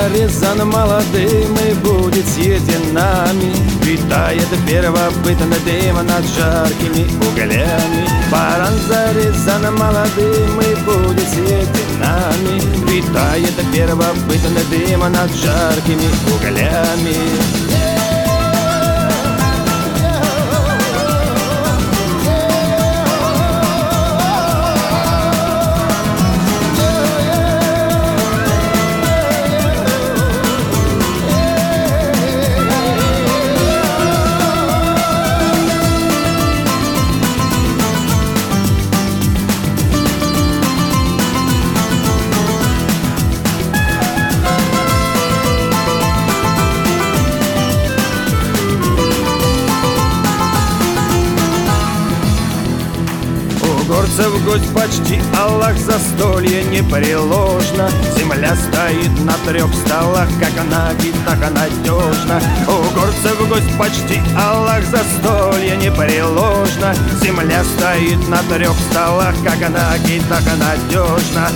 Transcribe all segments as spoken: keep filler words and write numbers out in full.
зарезан молодым и будет съеден нами. Витает первобытный дым над жаркими углями. Баран зарезан молодым и будет съеден нами. Витает первобытный дым над жаркими углями. Горцев гость почти, Аллах застолье непреложно. Земля стоит на трех столах, как она и так надежна. У горцев гость почти, Аллах застолье непреложно. Земля стоит на трех столах, как она и так надежна.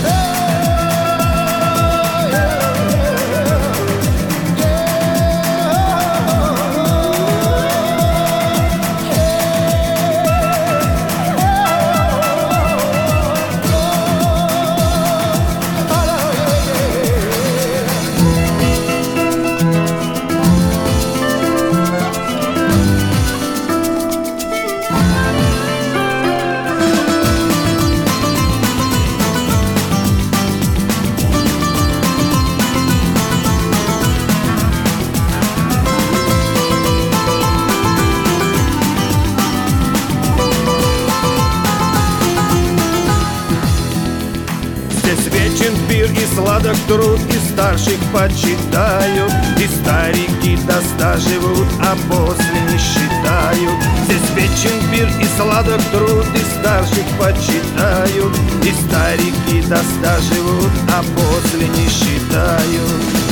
Здесь вечен пир и сладок труд, и старших почитают, и старики до ста живут, а после не считают. Здесь вечен пир и сладок труд, и старших почитают, и старики до ста живут, а после не считают.